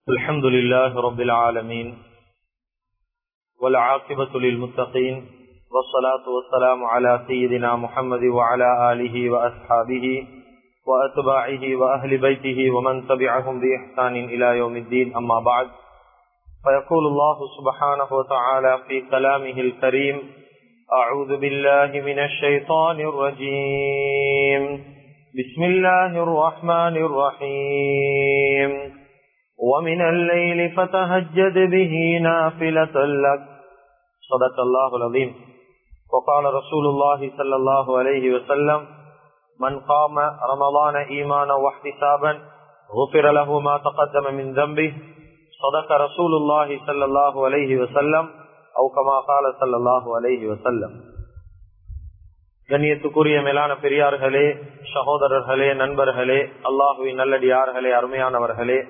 الحمد لله رب العالمين والعاقبة للمتقين والصلاة والسلام على سيدنا محمد وعلى آله وأصحابه وأتباعه وأهل بيته ومن تبعهم بإحسان إلى يوم الدين. أما بعد، فيقول الله سبحانه وتعالى في كلامه الكريم: أعوذ بالله من الشيطان الرجيم، بسم الله الرحمن الرحيم، ومن الليل فتهجد به نافلة لك. صدق الله العظيم. وقال رسول الله صلى الله عليه وسلم: من قام رمضان إيمانا واحتسابا غفر له ما تقدم من ذنبه. صدق رسول الله صلى الله عليه وسلم أو كما قال صلى الله عليه وسلم. கண்ணியத்துக்குரிய மேலான பெரியார்களே, சகோதரர்களே, நண்பர்களே, அல்லாஹுவின் நல்லடியார்களே, அருமையானவர்களே,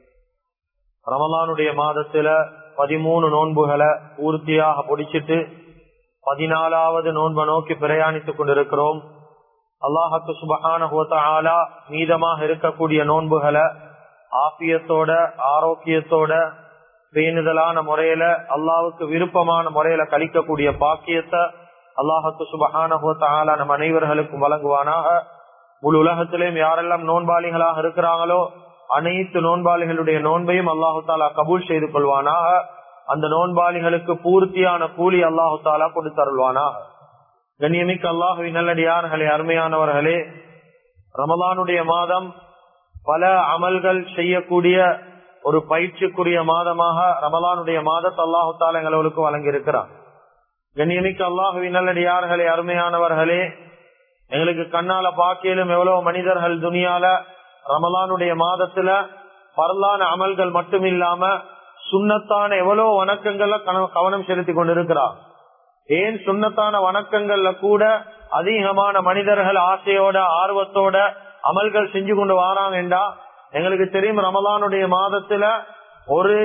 ரமலானுடைய மாதத்துல 13 நோன்புகளை பூர்த்தியாக முடிச்சிட்டு 14வது நோன்பை நோக்கி பிரயாணித்துக் கொண்டிருக்கிறோம். அல்லாஹ்வுக்கு சுப்ஹானஹு வ தஆலா மீதமாக இருக்கக்கூடிய நோன்புகளை ஆஃபியத்தோட, ஆரோக்கியத்தோட, பேணுதலான முறையில, அல்லாஹ்வுக்கு விருப்பமான முறையில கழிக்கக்கூடிய பாக்கியத்தை அல்லாஹ்வுக்கு சுப்ஹானஹு வ தஆலா நம் அனைவர்களுக்கும் வழங்குவானாக. முழு உலகத்திலேயும் யாரெல்லாம் நோன்பாளிகளாக இருக்கிறாங்களோ அனைத்து நோன்பாளிகளுடைய நோன்பையும் அல்லாஹு தாலா கபூல் செய்து கொள்வானாக. அந்த நோன்பாளிகளுக்கு பூர்த்தியான கூலி அல்லாஹு தாலா கொடுத்தருள்வானாக. கண்ணியமிக்க அல்லாஹுவின் நல்லடியார்களே, அருமையானவர்களே, ரமலானுடைய மாதம் பல அமல்கள் செய்யக்கூடிய ஒரு பயிற்சிக்குரிய மாதமாக ரமலானுடைய மாதத்தை அல்லாஹு தாலா எங்களுக்கு வழங்கி இருக்கிறார். கண்ணியமிக்க அல்லாஹுவின் நல்லடியார்களே, அருமையானவர்களே, எங்களுக்கு கண்ணால பாக்கியிலும் எவ்வளவு மனிதர்கள் துனியால ரமலானுடைய மாதத்துல பரலான அமல்கள் மட்டும் இல்லாம சுன்னத்தான எவ்வளவு வணக்கங்கள்ல கவனம் செலுத்தி கொண்டிருக்கிறார். ஏன் சுன்னத்தான வணக்கங்கள்ல கூட அதிகமான மனிதர்கள் ஆசையோட, ஆர்வத்தோட அமல்கள் செஞ்சு கொண்டு வராங்கன்றா எங்களுக்கு தெரியும். ரமலானுடைய மாதத்துல ஒரு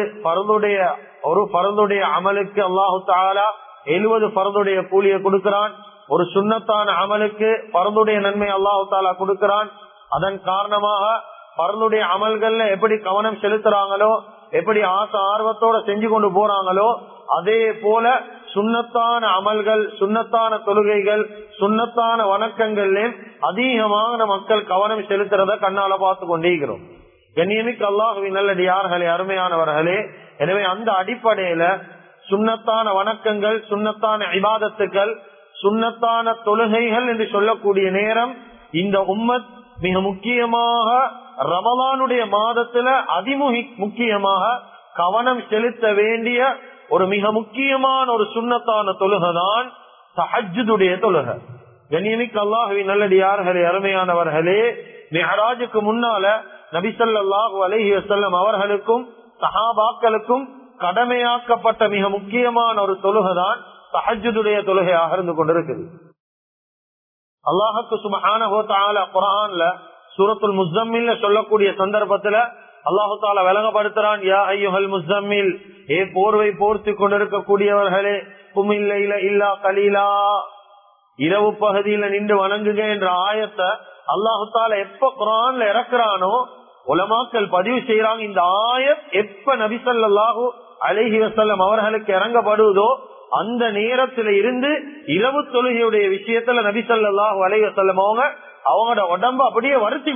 பரதுடைய அமலுக்கு அல்லாஹு தஆலா 70 பரதுடைய கூலியை கொடுக்கிறான். ஒரு சுன்னத்தான அமலுக்கு பரதுடைய நன்மை அல்லாஹு தஆலா கொடுக்கிறான். அதன் காரணமாக பரலுடைய அமல்கள்ல எப்படி கவனம் செலுத்துறாங்களோ, எப்படி ஆசை ஆர்வத்தோட செஞ்சு கொண்டு போறாங்களோ, அதே போல சுன்னத்தான அமல்கள், சுன்னத்தான தொழுகைகள், சுன்னத்தான வணக்கங்கள்ல அதிகமாக மக்கள் கவனம் செலுத்துறத கண்ணால பார்த்து கொண்டிருக்கிறோம். கண்ணியமிக்க அல்லாஹுவின் நல்லடியார்களே, அருமையானவர்களே, எனவே அந்த அடிப்படையில சுன்னத்தான வணக்கங்கள், சுன்னத்தான இபாதத்துக்கள், சுன்னத்தான தொழுகைகள் என்று சொல்லக்கூடிய நேரம் இந்த உம்மத் மிக முக்கியமாக ரமலானுடைய மாதத்துல முக்கியமாக கவனம் செலுத்த வேண்டிய ஒரு மிக முக்கியமான ஒரு சுன்னத்தான தொழுகைதான் தஹஜ்ஜுடைய தொழுகை. கண்ணியமிக்க அல்லாஹுவின் நல்லடியார்களே, அருமையானவர்களே, மிஅராஜுக்கு முன்னால நபி ஸல்லல்லாஹு அலைஹி வஸல்லம் அவர்களுக்கும் சஹாபாக்களுக்கும் கடமையாக்கப்பட்ட மிக முக்கியமான ஒரு தொழுகைதான் தஹஜ்ஜுடைய தொழுகையாக இருந்து கொண்டிருக்குது. அல்லாஹ்வுக்கு சுப்ஹானஹு வ தஆலா குர்ஆன்ல சூரத்துல் முஸம்மில்ல சொல்லக்கூடிய சந்தர்ப்பத்துல அல்லாஹ் தஆலா விளங்கப்படுத்துறான்: யா அய்யுஹல் முஸம்மில், ஏ போர்வை போர்த்தி கொண்டிருக்கக்கூடியவர்களே, குமில் லைல இல்லா கலீலா, இரவு பகுதியில நின்று வணங்குங்க என்ற ஆயத்தை அல்லாஹ் தஆலா எப்ப குர்ஆன்ல இறக்குறானோ உலமாக்கள் பதிவு செய்யறாங்க. இந்த ஆயத் எப்ப நபி ஸல்லல்லாஹு அலைஹி வஸல்லம் அவர்களுக்கு இறங்கப்படுவதோ அந்த நேரத்துல இருந்து இரவு தொழுகையுடைய விஷயத்துல நபி ஸல்லல்லாஹு அலைஹி வஸல்லம் அவங்களோட உடம்ப அப்படியே வருத்தி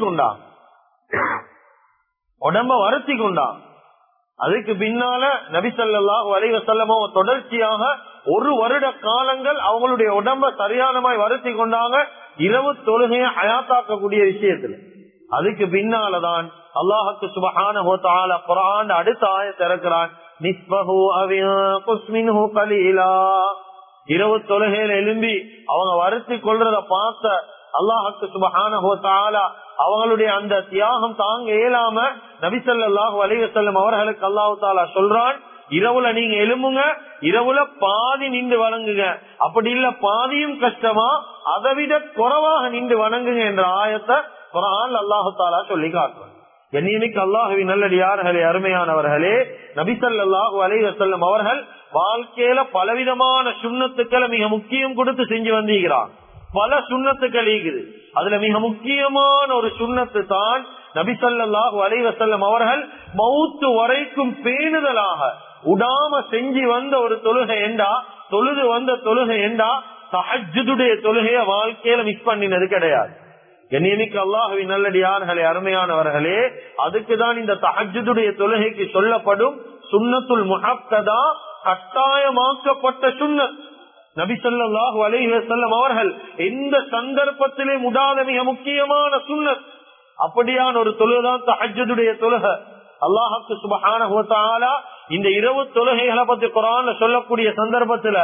கொண்டான். அதுக்கு பின்னால நபி ஸல்லல்லாஹு அலைஹி வஸல்லம் தொடர்ச்சியாக 1 வருட காலங்கள் அவங்களுடைய உடம்ப சரியானமாய் வருத்தி கொண்டாங்க இரவு தொழுகையை ஹயாத்தாக்கக்கூடிய விஷயத்துல. அதுக்கு பின்னாலதான் அல்லாஹ்வுக்கு சுப்ஹானஹு வ தஆலா குர்ஆன் அடுத்த ஆயத்தை இறக்குறான்: நிஸ்பஹு அவ் யன்குஸ் மின்ஹு கலீலா. இரவு தொழுகையில எழும்பி அவங்க வருத்தி கொள்றத பார்த்த அல்லாஹ்வுக்கு சுப்ஹானஹு வ தஆலா அவங்களுடைய அந்த தியாகம் தாங்க இயலாம நபி ஸல்லல்லாஹு அலைஹி வஸல்லம் அவர்களுக்கு அல்லாஹ் தஆலா சொல்றான்: இரவுல நீங்க எழும்புங்க, இரவுல பாதி நின்று வணங்குங்க, அப்படி இல்ல பாதியும் கஷ்டமா அதை விட குறைவாக நின்று வணங்குங்க என்ற ஆயத்தை குர்ஆன்ல அல்லாஹ் தஆலா சொல்லி காட்டுறான். கண்ணியமிக்க அல்லாஹுவின் நல்லடியார்களே, அருமையானவர்களே, நபி ஸல்லல்லாஹு அலைஹி வஸல்லம் அவர்கள் வாழ்க்கையில பலவிதமான சுன்னத்துக்களை மிக முக்கியம் கொடுத்து செஞ்சு வந்திருக்கிறார். பல சுன்னத்துக்கள் இருக்குது. அதுல மிக முக்கியமான ஒரு சுன்னத்து தான் நபி ஸல்லல்லாஹு அலைஹி வஸல்லம் அவர்கள் மௌத்து வரைக்கும் பேணுதலாக உடாம செஞ்சு வந்த ஒரு தொழுகை என்றா, தொழுது வந்த தொழுகை என்றா தஹஜ்ஜுடைய தொழுகைய வாழ்க்கையில மிஸ் பண்ணினது கிடையாது. கண்ணியமிக்க அல்லாஹ்வின் நல்லடியார்களே, அருமையானவர்களே, அதுக்குதான் இந்த தஹஜ்ஜுடைய தொழுகைக்கு சொல்லப்படும் சுன்னத்துல் முஅக்கதா, கட்டாயமாக்கப்பட்ட சுன்னத். நபி ஸல்லல்லாஹு அலைஹி வஸல்லம் அவர்கள் எந்த சந்தர்ப்பத்திலே முடாத மிக முக்கியமான சுன்னத். அப்படியான ஒரு தொழுகைதான் தஹஜ்ஜுடைய தொழுகை. அல்லாஹ்வுக்கு சுப்ஹானஹு வ தஆலா இந்த இரவு தொழுகைகளை பத்தி குர்ஆன்ல சொல்லக்கூடிய சந்தர்ப்பத்துல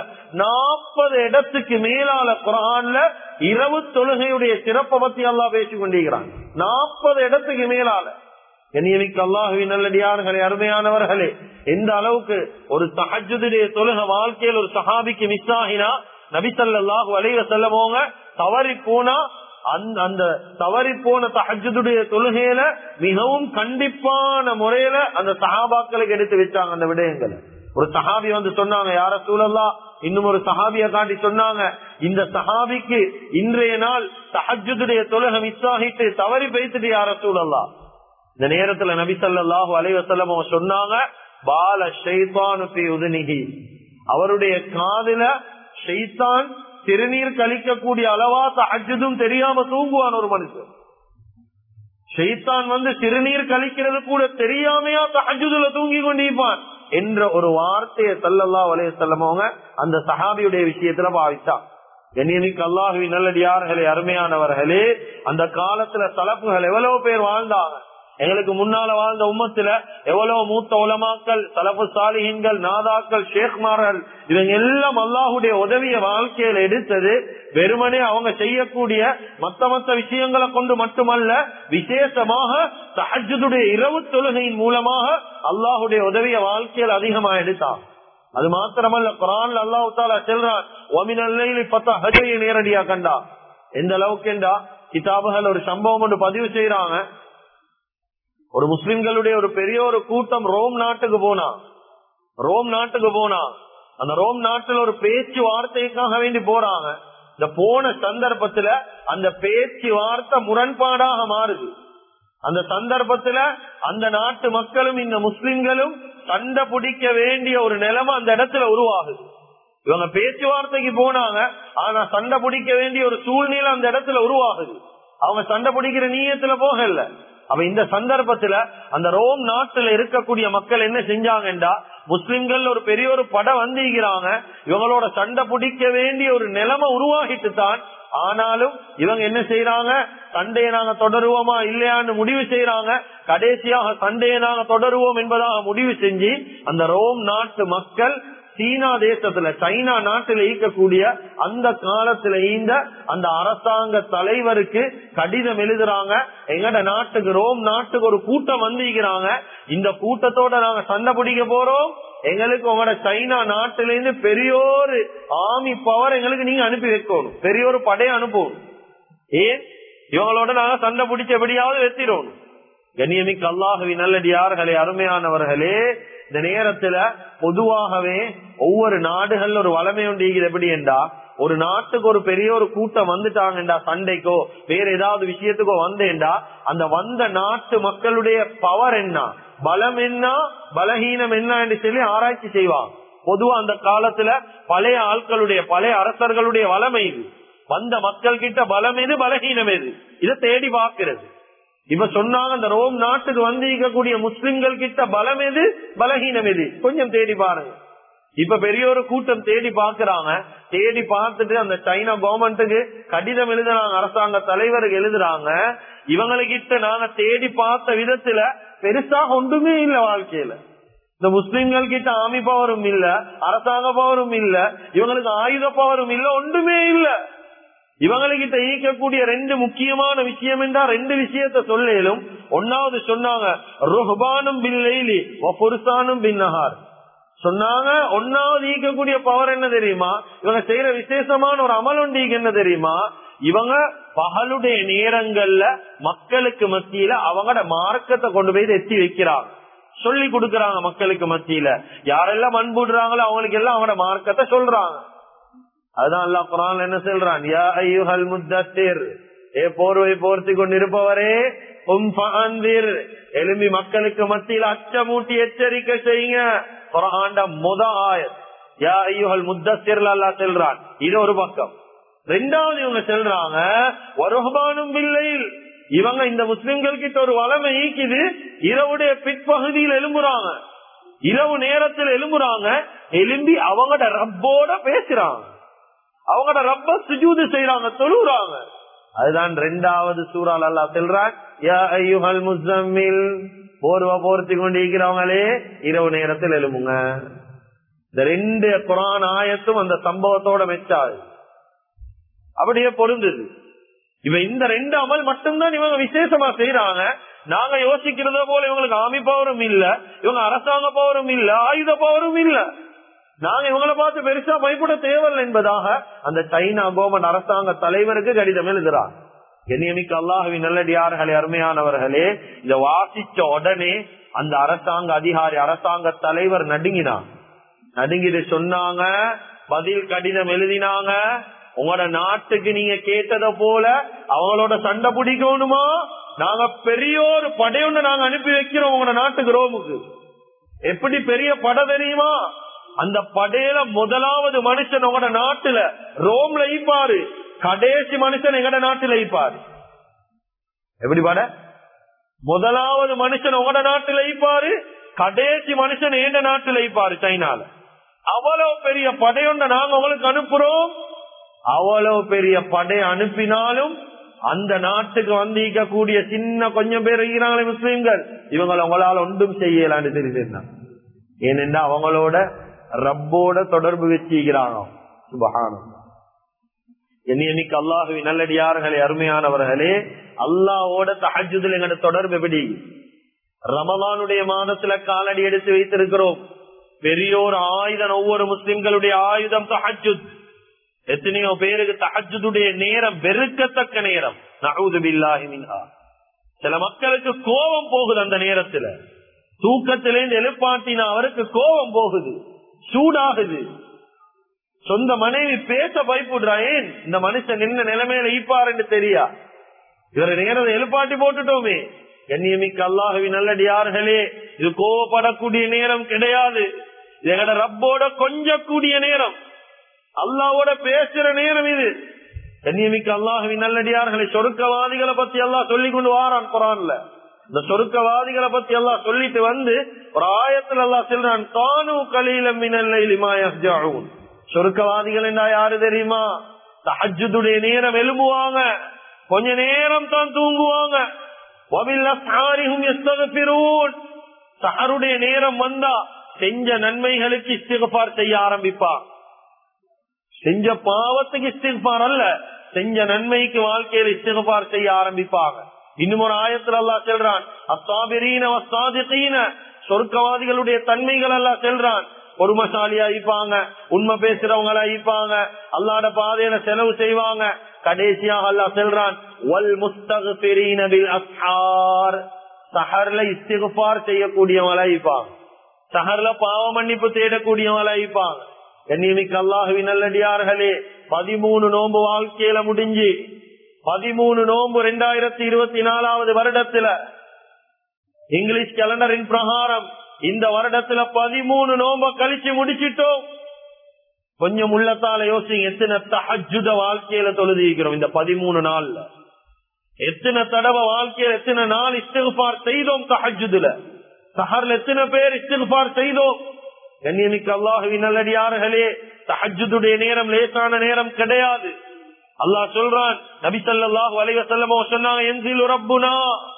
40 இடத்துக்கு மேலால குர்ஆன்ல இரவு தொழுகையுடைய சிறப்பை பத்தி அல்லாஹ் பேசிக் கொண்டிருக்கிறான். 40 இடத்துக்கு மேலால. கண்ணியமிக்க அல்லாஹ்வின் நல்லடியார்களே, அருமையானவர்களே, எந்த அளவுக்கு ஒரு தஹஜ்ஜுடைய தொழுகை வாழ்க்கையில் ஒரு சஹாபிக்கு மிஸ் ஆகினா, நபி ஸல்லல்லாஹு அலைஹி வஸல்லம் அவங்க தவறி போனா அந்த தவறி போன தஹஜ்ஜுடைய தொழுகையில மிகவும் கண்டிப்பான முறையில அந்த சஹாபாக்களுக்கு எடுத்து வச்சாங்க அந்த விடயங்களை. ஒரு சஹாபி வந்து சொன்னாங்க, யா ரசூலல்லாஹ், இன்னும் ஒரு சஹாபிய காட்டி சொன்னாங்க, இந்த சஹாபிக்கு இன்றைய நாள் தஹஜ்ஜுடைய தொழுகை மிஸ் ஆகிட்டு தவறி போய்த்துட்டு யா ரசூலல்லாஹ். இந்த நேரத்துல நபி ஸல்லல்லாஹு அலைஹி வஸல்லம் அவங்க சொன்னாங்க, பால ஷைத்தானு ஃபீ உதுனிஹி, அவருடைய காதுல ஷைத்தான் திருநீர் கழிக்கக்கூடிய அளவா தஹஜ்ஜுதும் தெரியாம தூங்குவான் ஒரு மனுஷன். ஷைத்தான் வந்து திருநீர் கழிக்கிறது கூட தெரியாமையா தஹஜ்ஜுதுல தூங்கி கொண்டிருப்பான் என்ற ஒரு வார்த்தையை ஸல்லல்லாஹு அலைஹி வஸல்லம் அவங்க அந்த சஹாபியுடைய விஷயத்துல பாவிச்சான். கண்ணியமிக்க அல்லாஹ்வின் நல்லடியார்களே, அருமையானவர்களே, அந்த காலத்துல சலஃபுகள் எவ்வளவு பேர் வாழ்ந்தாங்க. எங்களுக்கு முன்னால வாழ்ந்த உம்மத்துல எவ்வளவு மூத்த உலமாக்கள், சலஃபு சாலிஹீன்கள், நாதாக்கள், ஷேக்மார்கள், இவங்க எல்லாம் அல்லாஹுடைய உதவிய வாழ்க்கையில எடுத்தது வெறுமனே அவங்க செய்யக்கூடிய மத்த விஷயங்களை கொண்டு மட்டுமல்ல, விசேஷமாக தஹஜ்ஜுடைய இரவு தொழுகையின் மூலமாக அல்லாஹுடைய உதவிய வாழ்க்கையில் அதிகமா எடுத்தான். அது மாத்திரமல்ல, குர்ஆன்ல அல்லாஹ் தஆலா சொல்றான், வமினல் லைலி ஃபதஹஜ்ஜு, நேரடியா கண்டா. எந்த அளவுக்கு என்றா, கிதாபுகள் ஒரு சம்பவம் ஒன்று பதிவு செய்யறாங்க. ஒரு முஸ்லிம்களுடைய ஒரு பெரிய ஒரு கூட்டம் ரோம் நாட்டுக்கு போனா. அந்த ரோம் நாட்டில் ஒரு பேச்சு வார்த்தைக்காக வேண்டி போறாங்க. இந்த போன சந்தர்ப்பத்துல அந்த பேச்சு வார்த்தை முரண்பாடாக மாறுது. அந்த சந்தர்ப்பத்துல அந்த நாட்டு மக்களும் இந்த முஸ்லிம்களும் சண்டை பிடிக்க வேண்டிய ஒரு நிலைமை அந்த இடத்துல உருவாகுது. இவங்க பேச்சுவார்த்தைக்கு போனாங்க, ஆனா சண்டை பிடிக்க வேண்டிய ஒரு சூழ்நிலை அந்த இடத்துல உருவாகுது. அவங்க சண்டை பிடிக்கிற நீயத்துல போகல. அப்ப இந்த சந்தர்ப்பத்துல அந்த ரோம் நாட்டுல இருக்கக்கூடிய மக்கள் என்ன செஞ்சாங்கன்றா, முஸ்லிம்கள் ஒரு பெரிய ஒரு படம் வந்திருக்கிறாங்க, இவங்களோட சண்டை பிடிக்க வேண்டிய ஒரு நிலைமை உருவாகிட்டு தான். ஆனாலும் இவங்க என்ன செய்யறாங்க, சண்டையை நாங்க தொடருவோமா இல்லையான்னு முடிவு செய்யறாங்க. கடைசியாக சண்டையை நாங்க தொடருவோம் என்பதாக முடிவு செஞ்சு அந்த ரோம் நாட்டு மக்கள் சீனா தேசத்துல, சைனா நாட்டில் ஈக்கக்கூடிய அந்த காலத்துல ஈந்த அந்த அரசாங்க தலைவருக்கு கடிதம் எழுதுறாங்க. எங்கட நாட்டுக்கு, ரோம் நாட்டுக்கு ஒரு கூட்டம் வந்திருக்கிறாங்க, இந்த கூட்டத்தோட நாங்க சண்டை பிடிக்க போறோம், எங்களுக்கு உங்களோட சைனா நாட்டிலிருந்து பெரியோரு ஆர்மி பவர் எங்களுக்கு நீங்க அனுப்பி வைக்கணும், பெரியோரு படையை அனுப்பணும். ஏன், இவங்களோட நாங்க சண்டை பிடிச்ச எப்படியாவது வெத்திடணும். கண்ணியமிக்க அல்லாஹ்வின் நல்லடியார்களே, அருமையானவர்களே, இந்த நேரத்துல பொதுவாகவே ஒவ்வொரு நாடுகள்ல ஒரு வளமை உண்டு. எப்படி என்றா, ஒரு நாட்டுக்கு ஒரு பெரிய ஒரு கூட்டம் வந்துட்டாங்கடா, சண்டைக்கோ வேற ஏதாவது விஷயத்துக்கோ வந்தேன்டா, அந்த வந்த நாட்டு மக்களுடைய பவர் என்ன, பலம் என்ன, பலஹீனம் என்ன என்று சொல்லி ஆராய்ச்சி செய்வாங்க. பொதுவா அந்த காலத்துல பழைய ஆட்களுடைய, பழைய அரசர்களுடைய வளமை இது. வந்த மக்கள் கிட்ட பலம் எது, பலஹீனம் எது, இதை தேடி பார்க்கிறது. இப்ப சொன்னாங்க, அந்த ரோம் நாட்டுக்கு வந்து இருக்கக்கூடிய முஸ்லிம்கள் கிட்ட பலம் எது, பலஹீனம் எது, கொஞ்சம் தேடி பாருங்க. இப்ப பெரிய ஒரு கூட்டம் தேடி பாக்குறாங்க. தேடி பார்த்துட்டு அந்த சைனா கவர்மெண்ட்டுக்கு கடிதம் எழுதுறாங்க, அரசாங்க தலைவருக்கு எழுதுறாங்க, இவங்ககிட்ட நாங்க தேடி பார்த்த விதத்துல பெருசாக ஒன்றுமே இல்ல வாழ்க்கையில. இந்த முஸ்லிம்கள் கிட்ட ஆர்மி பவரும் இல்ல, அரசாங்க பவரும் இல்ல, இவங்களுக்கு ஆயுத பவரும் இல்ல, ஒன்றுமே இல்ல. இவங்ககிட்ட ஈக்கக்கூடிய ரெண்டு முக்கியமான விஷயம் என்றா ரெண்டு விஷயத்த சொல்லும். ஒன்னாவது சொன்னாங்க, ருஹ்பானும் பில்லைலி வ ஃபுர்சானும் பின்னஹார். சொன்னாங்க, ஒன்னாவது ஈக்கக்கூடிய பவர் என்ன தெரியுமா, இவங்க செய்யற விசேஷமான ஒரு அமல் ஒன்று என்ன தெரியுமா, இவங்க பகலுடைய நேரங்கள்ல மக்களுக்கு மத்தியில அவங்களோட மார்க்கத்தை கொண்டு போய் எத்தி வைக்கிறாங்க, சொல்லி கொடுக்கறாங்க. மக்களுக்கு மத்தியில யாரெல்லாம் அன்புடுறாங்களோ அவங்களுக்கு எல்லாம் அவங்களோட மார்க்கத்தை சொல்றாங்க. அதுதான் அல்லாஹ் குர்ஆன்ல என்ன சொல்றான், யா அய்யுஹல் முத்தத்திர் போர்வை போர்த்தி கொண்டிருப்பவரே எழும்பி மக்களுக்கு மத்தியில் அச்சமூட்டி எச்சரிக்கை செய்யுங்க. குர்ஆன்ல முதல் ஆயத் யா அய்யுஹல் முத்தஸ்ஸிர் அல்லாஹ் சொல்றான். இது ஒரு பக்கம். ரெண்டாவது இவங்க சொல்றாங்க வருஹபானும் பில்லைல், இவங்க இந்த முஸ்லிம்கள் கிட்ட ஒரு வளமை ஈக்குது, இரவுடைய பிற்பகுதியில் எழும்புறாங்க, இரவு நேரத்தில் எழும்புறாங்க, எழும்பி அவங்களோட ரப்போட பேசுறாங்க, அவங்களோட ரப்ப சுஜூது செய்யறாங்க, தொழுறாங்க. அதுதான் ரெண்டாவது சூறால் அல்லாஹ் சொல்றான் யா அய்யுஹல் முஸம்மில், போர்வ போர்த்தி கொண்டிருக்கிறவங்களே இரவு நேரத்தில் எழும்புங்க. இந்த ரெண்டு குர்ஆன் ஆயத்தும் அந்த சம்பவத்தோட மெச்சாது, அப்படியே பொருந்தது. இவ இந்த ரெண்டு அமல் மட்டும்தான் இவங்க விசேஷமா செய்யறாங்க. நாங்க யோசிக்கிறத போல இவங்களுக்கு ஆமி பவரும் இல்ல, இவங்க அரசாங்க பவரும் இல்ல, ஆயுத பவரும் இல்ல. நாங்க இவங்களை பார்த்து பெருசா பயப்பட தேவையில்லை என்பதாக அந்த சைனா கவர்மெண்ட் அரசாங்க தலைவருக்கு கடிதம் எழுதுறார். கண்ணியமிக்க அல்லாஹ்வின் நல்லடியார்களே, அருமையானவர்களே, இத வாசிச்ச உடனே அந்த அரசாங்க அதிகாரி, அரசாங்க தலைவர் நடுங்கிட்டு சொன்னாங்க, பதில் கடிதம் எழுதினாங்க, உங்களோட நாட்டுக்கு நீங்க கேட்டதை போல அவங்களோட சண்டை பிடிக்கணுமா, நாங்க பெரிய ஒரு படையொன்னு நாங்க அனுப்பி வைக்கிறோம் உங்களோட நாட்டுக்கு ரோமுக்கு. எப்படி பெரிய படை தெரியுமா, அந்த படையில முதலாவது மனுஷன் உங்களோட நாட்டுல ரோம்ல ஈப்பாரு, கடைசி மனுஷன் எங்கட நாட்டுல ஈப்பாரு. எப்படி பட, முதலாவது மனுஷன் உங்களோட நாட்டுல ஈப்பாரு, கடைசி மனுஷன் எங்க நாட்டுல ஈப்பாரு சைனால. அவ்வளவு பெரிய படையொன்றை நாங்க உங்களுக்கு அனுப்புறோம். அவ்வளவு பெரிய படை அனுப்பினாலும் அந்த நாட்டுக்கு வந்திருக்க கூடிய சின்ன கொஞ்சம் பேர் இருக்கிறாங்களே முஸ்லிம்கள், இவங்களை உங்களால் ஒன்றும் செய்யலான்னு தெரியுது. ஏனென்றா அவங்களோட ரப்போட தொடர்பு வச்சிருக்கிறாங்க. சுபஹானல்லாஹ். என்னைக்கு அல்லாஹ்வின் நல்லடியார்களே, அருமையானவர்களே, அல்லாஹ்வோட தஹஜ்ஜுதுல எங்களோட தொடர்பு எப்படி? ரமலானுடைய மாதத்துல காலடி எடுத்து வைத்திருக்கிறோம். பெரியோர் ஆயுதம், ஒவ்வொரு முஸ்லிம்களுடைய ஆயுதம் தஹஜ்ஜுத். எத்தனையோ பேருக்கு தஹஜ்ஜுடைய நேரம் வெறுக்கத்தக்க நேரம். நஊது பில்லாஹி மின்ஹா. சில மக்களுக்கு கோபம் போகுது அந்த நேரத்துல, தூக்கத்திலேருந்து எழுப்பாட்டினா அவருக்கு கோபம் போகுது, சூடாகுது. சொந்த மனைவி பேச பயப்படுறா, ஏன் இந்த மனுஷன் என்ன நிலைமையில ஈப்பாருன்னு தெரியா, இவர நேரம் எழுப்பாட்டி போட்டுட்டோமே. கண்ணியமிக்க அல்லாஹ்வின் நல்லடியார்களே, இது கோவப்படக்கூடிய நேரம் கிடையாது. எங்கட ரப்போட கொஞ்சக்கூடிய நேரம், அல்லாஹ்வோட பேசுற நேரம் இது. கண்ணியமிக்க அல்லாஹ்வின் நல்லடியார்களை, சொர்க்கவாதிகளை பத்தி அல்லாஹ் சொல்லி கொண்டு வாரான் குர்ஆன்ல. இந்த சொர்க்கவாதிகளை பத்தி அல்லாஹ் சொல்லிட்டு வந்து ஒரு ஆயத்துல அல்லாஹ் சொல்றான், கானூ கலீலம் மினல் லைலி மா யஹ்ஜஊன். சொர்க்கவாதிகள் என்ன யாரு தெரியுமா? தஹஜ்ஜுடைய நேரம் எழும்புவாங்க, கொஞ்ச நேரம் தான் தூங்குவாங்க. வபில் அஸ்ஹாரிஹும் யஸ்தக்ஃபிரூன். சஹருடைய நேரம் வந்தா செஞ்ச நன்மைகளுக்கு இஸ்திக்ஃபார் செய்ய ஆரம்பிப்பாங்க. செஞ்ச பாவத்துக்கு இஸ்திக்ஃபார் அல்ல, செஞ்ச நன்மைக்கு வாழ்க்கையில் இஸ்திக்ஃபார் செய்ய ஆரம்பிப்பாங்க. இன்னும் ஒரு ஆயத்துல அல்லாஹ் சொல்றான், அஸ்ஸாபிரீன வஸ்ஸாதிகீன. சொர்க்கவாதிகளுடைய தன்மைகள் அல்லாஹ் சொல்றான், பொறுமைசாலியா இருப்பாங்க, உண்மை பேசுறவங்களா இருப்பாங்க, அல்லாஹ்ட பாதையில செலவு செய்வாங்க. கடைசியாக அல்லாஹ் சொல்றான், வல் முஸ்தக்ஃபிரீன பில் அஸ்ஹார். சஹர்ல இஸ்திக்ஃபார் செய்யக்கூடியவங்களா இருப்பாங்க, சஹர்ல பாவ மன்னிப்பு தேடக்கூடியவங்களா இருப்பாங்க. கண்ணியமிக்க அல்லாஹ்வின் நல்லடியார்களே, 13 நோன்பு வாழ்க்கையில முடிஞ்சு 13 நோன்பு 2024 வருடத்துல இங்கிலீஷ் கேலண்டரின் பிரகாரம் இந்த வருடத்துல 13 நோன்ப கழிச்சு முடிச்சிட்டோம். கொஞ்சம் உள்ளத்தால யோசிங்க, எத்தனை தஹஜ்ஜுத வாழ்க்கையில தொழுதிக்கிறோம் இந்த 13 நாள்ல. எத்தனை தடவை வாழ்க்கையில எத்தனை நாள் இஸ்திக்ஃபார் செய்தோம் தஹஜ்ஜுதுல. சஹர்ல எத்தனை பேர் இஸ்திக்ஃபார் செய்தோம். கண்ணியமிக்க அல்லாஹ்வின் நல்லடியார்களே, தஹஜ்ஜுடைய நேரம் லேசான நேரம் கிடையாது. அல்லாஹ் சொல்றான், நபி ஸல்லல்லாஹு அலைஹி வஸல்லம் சொன்னாங்க, யன்ஸிலு ரப்புனா,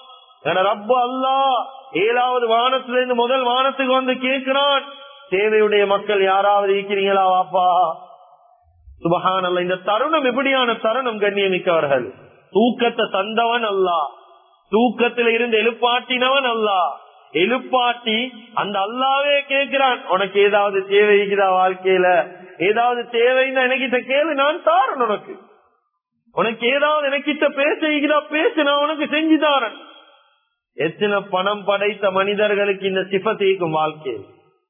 ரப்பு அல்லாஹ் 7வது வானத்திலிருந்து முதல் வானத்துக்கு வந்து கேட்கிறான், தேவையுடைய மக்கள் யாராவது இருக்கிறீங்களா வாப்பா. சுபஹானல்லாஹ். இந்த தருணம் எப்படியான தருணம் கண்ணியமிக்கவர்கள். தூக்கத்தை தந்தவன் அல்லாஹ், தூக்கத்தில் இருந்து எழுப்பாட்டினவன் அல்லாஹ். எழுப்பாட்டி அந்த அல்லாவே கேட்கிறான், உனக்கு ஏதாவது தேவைக்குதா வாழ்க்கையில, ஏதாவது தேவைன்னா எனக்கிட்ட கேளு, நான் தாரன் உனக்கு. உனக்கு ஏதாவது எனக்கிட்ட பேசிக்குதா பேசு, நான் உனக்கு செஞ்சு தாரன். எத்தனை பணம் படைத்த மனிதர்களுக்கு இந்த சிஃபத்தீக்கும் வாழ்க்கையில்,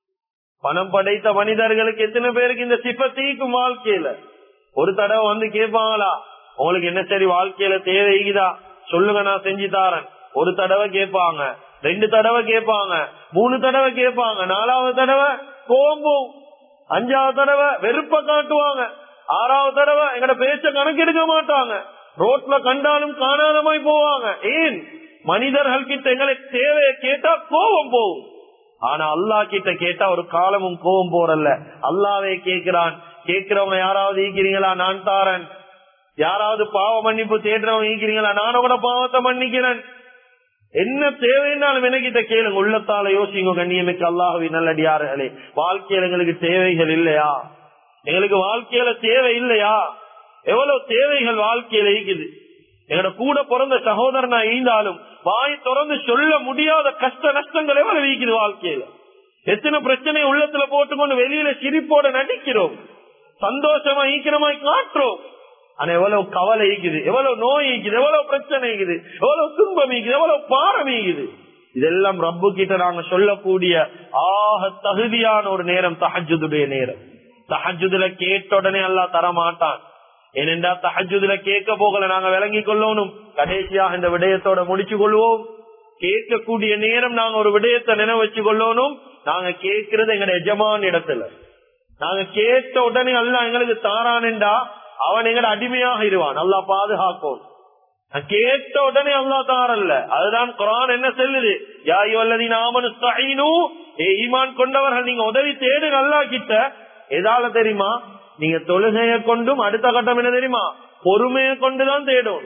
பணம் படைத்த மனிதர்களுக்கு எத்தனை பேருக்கு இந்த சிஃபத்தீக்கும் வாழ்க்கையில. ஒரு தடவை வந்து கேட்பாங்களா, உங்களுக்கு என்ன சரி வாழ்க்கையில தேவைக்குதா சொல்லுங்க, நான் செஞ்சு தாரேன். ஒரு தடவை கேட்பாங்க, 2 தடவை கேட்பாங்க, 3 தடவை கேட்பாங்க, 4வது தடவை கோபம், 5வது தடவை வெறுப்ப காட்டுவாங்க, 6வது தடவை எங்கட பேச்ச கணக்கெடுக்க மாட்டாங்க, ரோட்ல கண்டாலும் காணாதமாய் போவாங்க. ஏன்? மனிதர்கள் கிட்ட எங்களுக்கு தேவையை கேட்டா கோபம் போகும். ஆனா அல்லாஹ் கிட்ட கேட்டா ஒரு காலமும் கோபம் போறல்ல. அல்லாவே கேட்கிறான். கேட்கிறவங்க யாராவது ஈக்கிறீங்களா? நான் தாரன். யாராவது பாவ மன்னிப்பு தேடுறவங்க ஈக்கிறீங்களா? நான் கூட பாவத்தை மன்னிக்கிறேன். என்ன தேவைன்னாலும் எனக்கிட்ட கேளுங்க. உள்ளத்தால யோசிங்க. கண்ணியமிக்க அல்லாஹ்வின் நல்லடியார்களே, வாழ்க்கையில எங்களுக்கு தேவைகள் இல்லையா? எங்களுக்கு வாழ்க்கையில தேவை இல்லையா? எவ்வளவு தேவைகள் வாழ்க்கையில இருக்குது. எங்களோட கூட பிறந்த சகோதரனா இருந்தாலும் வாய் திறந்து சொல்ல முடியாத கஷ்ட நஷ்டங்கள் எவ்வளவு இருக்குது வாழ்க்கையில. எத்தனை பிரச்சனை உள்ளத்துல போட்டுக்கொண்டு வெளியில சிரிப்போட நடிக்கிறோம், சந்தோஷமா ஈக்கிறமாய் காட்டுறோம். ஆனா எவ்வளவு கவலை ஈக்குது, எவ்வளவு நோய் ஈக்குது, எவ்வளவு பிரச்சனை ஈக்குது, எவ்வளவு துன்பம் ஈக்குது, எவ்வளவு பாரம் ஈக்குது. இதெல்லாம் ரப்பு கிட்ட நாங்க சொல்லக்கூடிய ஆக தகுதியான ஒரு நேரம் தஹஜ்ஜுதுடைய நேரம். தஹஜ்ஜுதுல கேட்ட உடனே அல்லாஹ் தர மாட்டான். ஏனென்றா தஹஜ்ஜுதுல கேட்க போகல, நாங்க விளங்கி கொள்ளணும். கடைசியாக இந்த விடயத்தோட முடிச்சு கொள்வோம். கேட்கக்கூடிய நேரம் நாங்க ஒரு விடயத்தை நினைவு வச்சு கொள்ளணும். நாங்க கேட்கறது எங்க எஜமான இடத்துல. நாங்க கேட்ட உடனே அல்லாஹ் எங்களுக்கு தாரானேண்டா அவன் எங்கட அடிமையாக இருவான். அல்லாஹ் பாதுகாக்கும். கேட்ட உடனே அல்லாஹ் தாரல்ல. அதுதான் குர்ஆன் என்ன சொல்லுது? யா அய்யுஹல்லதீன ஆமனு இஸ்தஈனு, ஈமான் கொண்டவர்கள் நீங்க உதவி தேடுங்க அல்லாஹ் கிட்ட. எதால தெரியுமா? நீங்க தொழுகையை கொண்டும், அடுத்த கட்டம் என்ன தெரியுமா? பொறுமையை கொண்டுதான் தேடும்.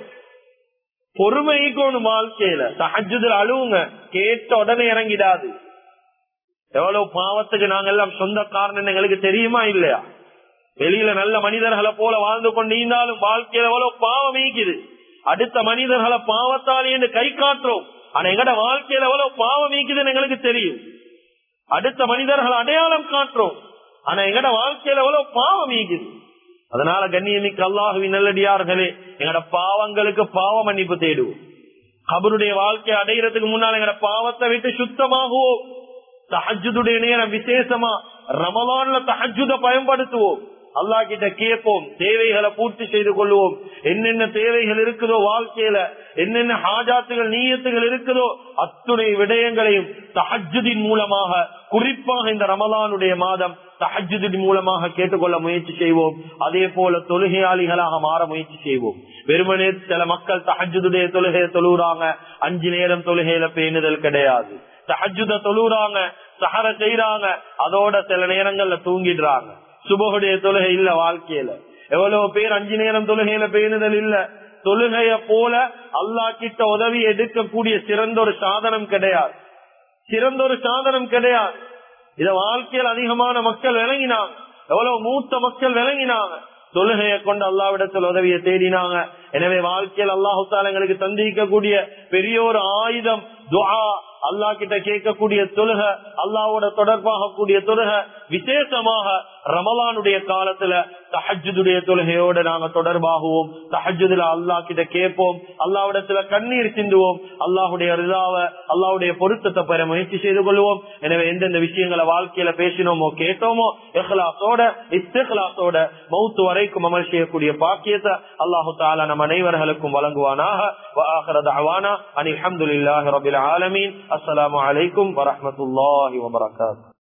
பொறுமைக்கணும் வாழ்க்கையில. தஹஜ்ஜுதுல அழுவுங்க, கேட்ட உடனே இறங்கிடாது. எவ்வளவு பாவத்துக்கு நாங்க எல்லாம் சொந்த காரணம் எங்களுக்கு தெரியுமா இல்லையா? வெளியில நல்ல மனிதர்களை போல வாழ்ந்து கொண்டு இருந்தாலும் வாழ்க்கையில எவ்வளவு பாவம் ஈக்குது. அடுத்த மனிதர்களை பாவத்தாலே கை காட்டுறோம். ஆனா எங்கட வாழ்க்கையில எவ்வளவு பாவம் ஈக்குதுன்னு எங்களுக்கு தெரியும். அடுத்த மனிதர்களை அடையாளம் காட்டுறோம். ஆனா எங்கட வாழ்க்கையில எவ்வளவு பாவம் ஈக்குது. அதனால கண்ணியமிக்க அல்லாஹ்வின் நல்லடியார்களே, எங்கட பாவங்களுக்கு பாவ மன்னிப்பு தேடுவோம். கபருடைய வாழ்க்கையை அடைகிறதுக்கு முன்னால் எங்கட பாவத்தை விட்டு சுத்தமாகுவோம். தஹஜ்ஜுதுடைய நேரம் விசேஷமா ரமலான்ல தஹஜ்ஜுத பயன்படுத்துவோம். அல்லாஹ் கிட்ட கேட்போம், தேவைகளை பூர்த்தி செய்து கொள்வோம். என்னென்ன தேவைகள் இருக்குதோ வாழ்க்கையில, என்னென்ன ஹாஜாத்துகள் நீயத்துகள் இருக்குதோ அத்துணை விடயங்களையும் தஹஜ்ஜுதின் மூலமாக, குறிப்பாக இந்த ரமலானுடைய மாதம் தஹஜ்ஜுதின் மூலமாக கேட்டுக்கொள்ள முயற்சி செய்வோம். அதே போல தொழுகையாளிகளாக மாற முயற்சி செய்வோம். வெறுமனே சில மக்கள் தஹஜ்ஜுடைய தொழுகையை தொழுறாங்க, 5 நேரம் தொழுகையில பேணுதல் கிடையாது. தஹஜ்ஜுத தொழுறாங்க, சஹர செய்யறாங்க, அதோட சில நேரங்கள்ல தூங்கிடுறாங்க. சுபஹுடைய தொழுகை இல்ல வாழ்க்கையில. எவ்வளவு பேர் 5 நேரம் தொழுகையில பேணுதல் இல்ல. தொழுகைய போல அல்லாஹ் கிட்ட உதவி எடுக்கக்கூடிய சிறந்த ஒரு சாதனம் கிடையாது. சிறந்த ஒரு சாதனம் கிடையாது. இத வாழ்க்கையில் அதிகமான மக்கள் விளங்கினாங்க. எவ்வளவு மூத்த மக்கள் விளங்கினாங்க. தொழுகையை கொண்டு அல்லாஹ்விடத்தில் உதவியை தேடினாங்க. எனவே வாழ்க்கையில் அல்லாஹு தஆலா எங்களுக்கு தந்திக்கக்கூடிய பெரிய ஒரு ஆயுதம் துஆ. அல்லாஹ் கிட்ட கேட்கக்கூடிய தொழுகை, அல்லாஹ்வோட தொடர்பாக கூடிய தொழுகை. விசேஷமாக ரமலானுடைய காலத்துல தஹஜ்ஜுடைய தொழுகையோட நாங்க தொடர்பாகுவோம். தஹஜ்ஜுதுல அல்லாஹ் கிட்ட கேட்போம், அல்லாஹ்விடத்துல கண்ணீர் சிந்துவோம். அல்லாஹ்வுடைய ரிதாவை, அல்லாஹ்வுடைய பொருத்தத்தை பெற முயற்சி செய்து கொள்வோம். எனவே எந்தெந்த விஷயங்களை வாழ்க்கையில பேசினோமோ கேட்டோமோ இஹ்லாஸோட இஸ்திக்லாஸோட மௌத் வரைக்கும் அமல் செய்யக்கூடிய பாக்கியத்தை அல்லாஹு தஆலா நம் அனைவர்களுக்கும் வழங்குவானாக. வ ஆகிரு தஅவானா அனில் ஹம்துலில்லாஹி ரப்பில் ஆலமீன். அஸ்ஸலாமு அலைக்கும் வரஹ்மத்துல்லாஹி வபரகாத்துஹு.